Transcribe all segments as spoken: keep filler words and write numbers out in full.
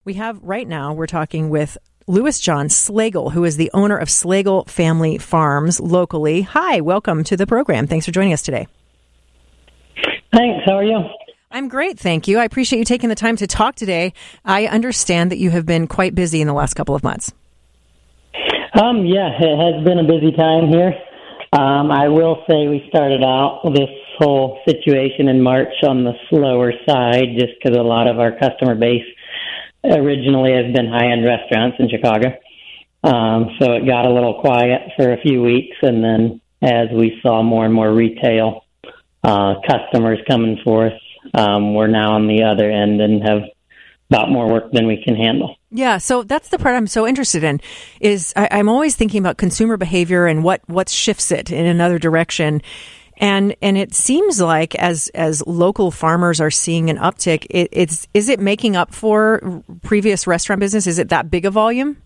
We have right now, we're talking with Louis John Slagle, who is the owner of Slagle Family Farms locally. Hi, welcome to the program. Thanks for joining us today. Thanks. How are you? I'm great, thank you. I appreciate you taking the time to talk today. I understand that you have been quite busy in the last couple of months. Um, yeah, it has been a busy time here. Um, I will say we started out this whole situation in March on the slower side just because a lot of our customer base originally has been high-end restaurants in Chicago. Um, so it got a little quiet for a few weeks, and then as we saw more and more retail uh, customers coming forth, um, we're now on the other end and have about more work than we can handle. Yeah, so that's the part I'm so interested in, is I, I'm always thinking about consumer behavior and what, what shifts it in another direction. And and it seems like as as local farmers are seeing an uptick, it, it's is it making up for previous restaurant business? Is it that big a volume?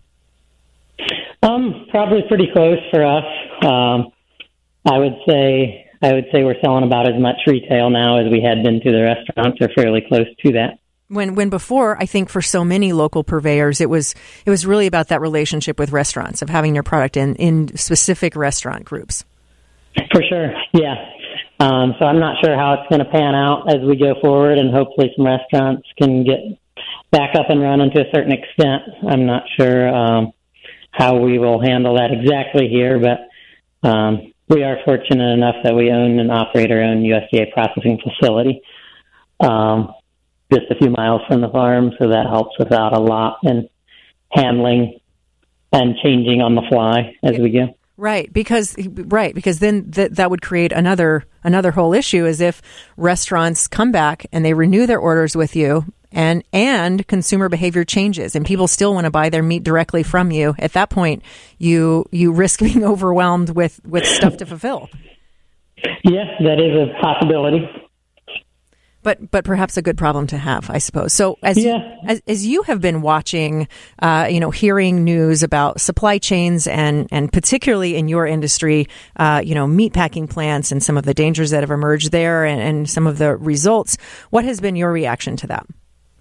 Um, probably pretty close for us. Um, I would say I would say we're selling about as much retail now as we had been to the restaurants, or fairly close to that. When when before, I think for so many local purveyors, it was it was really about that relationship with restaurants, of having your product in, in specific restaurant groups. For sure, yeah. Um, so I'm not sure how it's going to pan out as we go forward, and hopefully some restaurants can get back up and running to a certain extent. I'm not sure um, how we will handle that exactly here, but um, we are fortunate enough that we own and operate our own U S D A processing facility um, just a few miles from the farm, so that helps us out a lot in handling and changing on the fly as we go. Right, because right because then th- that would create another another whole issue, as if restaurants come back and they renew their orders with you, and and consumer behavior changes, and people still want to buy their meat directly from you. At that point, you you risk being overwhelmed with, with stuff to fulfill. Yeah, that is a possibility. But but perhaps a good problem to have, I suppose. So as yeah. you, as, as you have been watching, uh, you know, hearing news about supply chains and, and particularly in your industry, uh, you know, meat packing plants and some of the dangers that have emerged there, and, and some of the results, what has been your reaction to that?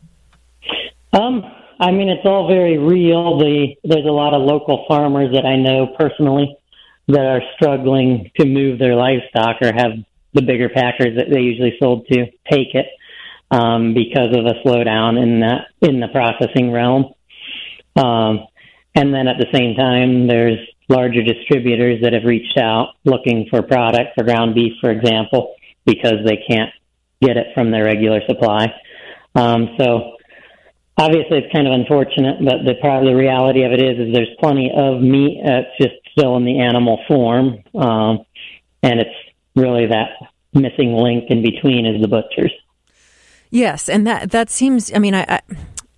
Um, I mean, it's all very real. The there's a lot of local farmers that I know personally that are struggling to move their livestock, or have the bigger packers that they usually sold to take it um, because of a slowdown in that in the processing realm. Um, and then at the same time, there's larger distributors that have reached out looking for product for ground beef, for example, because they can't get it from their regular supply. Um, so obviously, it's kind of unfortunate, but the probably the reality of it is, is there's plenty of meat. Uh, it's just still in the animal form, um, and it's really that missing link in between is the butchers. Yes, and that that seems. I mean, I, I,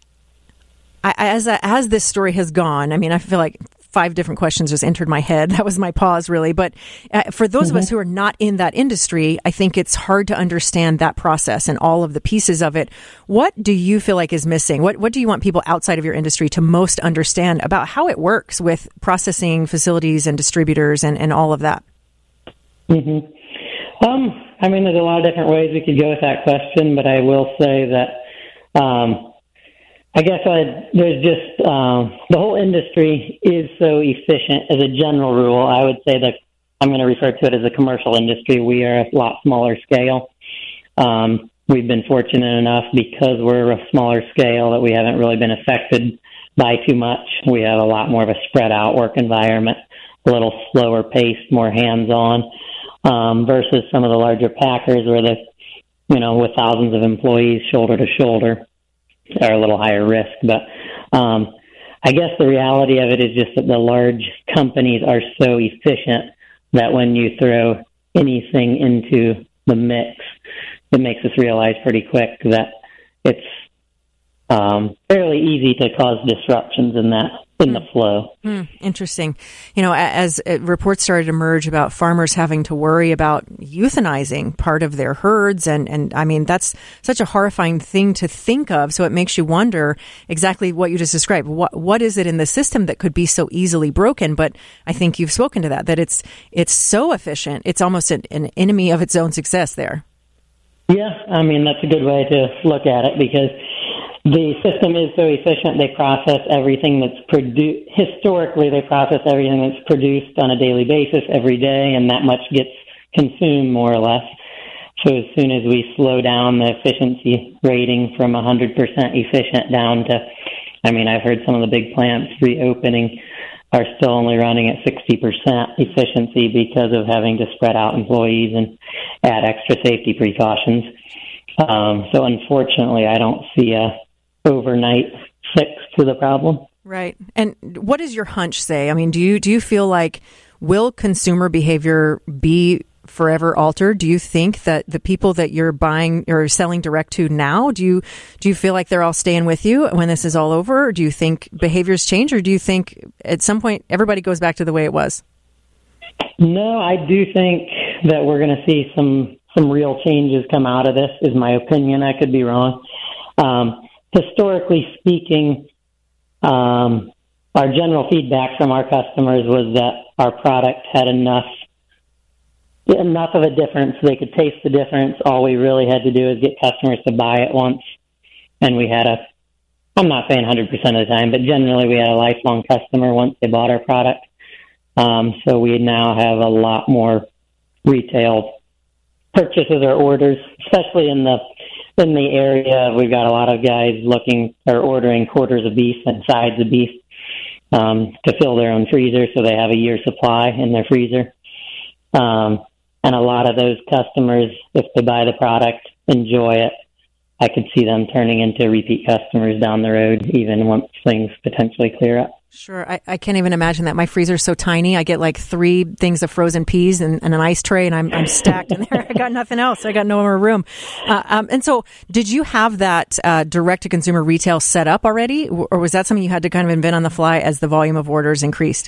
I as as this story has gone, I mean, I feel like five different questions just entered my head. That was my pause, really. But uh, for those mm-hmm. of us who are not in that industry, I think it's hard to understand that process and all of the pieces of it. What do you feel like is missing? What What do you want people outside of your industry to most understand about how it works with processing facilities and distributors and, and all of that? Mm-hmm. Um, I mean, there's a lot of different ways we could go with that question, but I will say that um, I guess I'd, there's just um, the whole industry is so efficient as a general rule. I would say that I'm going to refer to it as a commercial industry. We are a lot smaller scale. Um, we've been fortunate enough because we're a smaller scale that we haven't really been affected by too much. We have a lot more of a spread out work environment, a little slower paced, more hands-on. Um, versus some of the larger packers where the, you know, with thousands of employees shoulder to shoulder are a little higher risk. But um, I guess the reality of it is just that the large companies are so efficient that when you throw anything into the mix, it makes us realize pretty quick that it's um, fairly easy to cause disruptions in that. in the flow. Mm, interesting. You know, as uh, reports started to emerge about farmers having to worry about euthanizing part of their herds, and, and I mean, that's such a horrifying thing to think of. So it makes you wonder exactly what you just described. What What is it in the system that could be so easily broken? But I think you've spoken to that, that it's it's so efficient. It's almost an, an enemy of its own success there. Yeah, I mean, that's a good way to look at it, because the system is so efficient. They process everything that's produced. Historically, they process everything that's produced on a daily basis every day, and that much gets consumed more or less. So as soon as we slow down the efficiency rating from one hundred percent efficient down to, I mean, I've heard some of the big plants reopening are still only running at sixty percent efficiency because of having to spread out employees and add extra safety precautions. Um, so unfortunately, I don't see a overnight fix to the problem. Right. And what does your hunch say? I mean, do you do you feel like will consumer behavior be forever altered? Do you think that the people that you're buying or selling direct to now, do you do you feel like they're all staying with you when this is all over? Or do you think behaviors change, or do you think at some point everybody goes back to the way it was? No, I do think that we're going to see some some real changes come out of this, is my opinion. I could be wrong. Um, historically speaking, um, our general feedback from our customers was that our product had enough enough of a difference. They could taste the difference. All we really had to do is get customers to buy it once. And we had a, I'm not saying one hundred percent of the time, but generally we had a lifelong customer once they bought our product. Um, so we now have a lot more retail purchases or orders, especially in the in the area. We've got a lot of guys looking or ordering quarters of beef and sides of beef um, to fill their own freezer, so they have a year's supply in their freezer. Um, and a lot of those customers, if they buy the product, enjoy it, I could see them turning into repeat customers down the road, even once things potentially clear up. Sure. I, I can't even imagine that. My freezer's so tiny. I get like three things of frozen peas and, and an ice tray, and I'm, I'm stacked in there. I got nothing else. I got no more room. Uh, um, and so did you have that uh, direct-to-consumer retail set up already, or was that something you had to kind of invent on the fly as the volume of orders increased?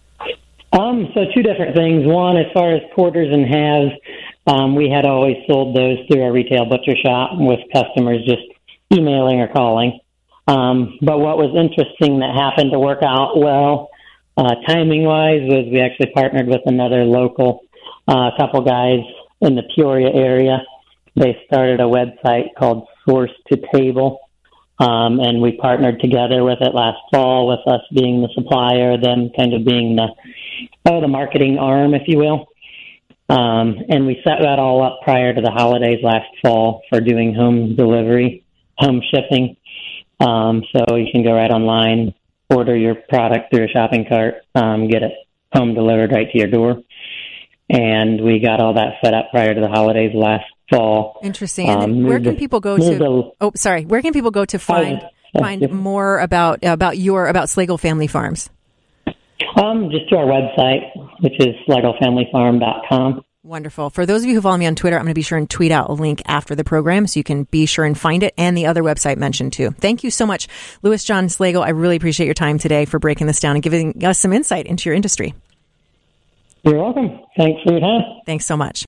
Um, so two different things. One, as far as quarters and halves, um, we had always sold those through our retail butcher shop with customers just emailing or calling. Um, but what was interesting that happened to work out well, uh, timing-wise, was we actually partnered with another local, uh, couple guys in the Peoria area. They started a website called Source to Table, um, and we partnered together with it last fall, with us being the supplier, them kind of being the oh, the marketing arm, if you will. Um, and we set that all up prior to the holidays last fall for doing home delivery, home shipping. Um, so you can go right online, order your product through a shopping cart, um, get it home delivered right to your door. And we got all that set up prior to the holidays last fall. Interesting. And um, where can to, people go to? To, oh, sorry. Where can people go to find uh, find uh, more about about your about Slagle Family Farms? Um, just to our website, which is slagle family farm dot com. Wonderful. For those of you who follow me on Twitter, I'm going to be sure and tweet out a link after the program so you can be sure and find it, and the other website mentioned too. Thank you so much, Louis John Slagle. I really appreciate your time today for breaking this down and giving us some insight into your industry. You're welcome. Thanks for your time. Thanks so much.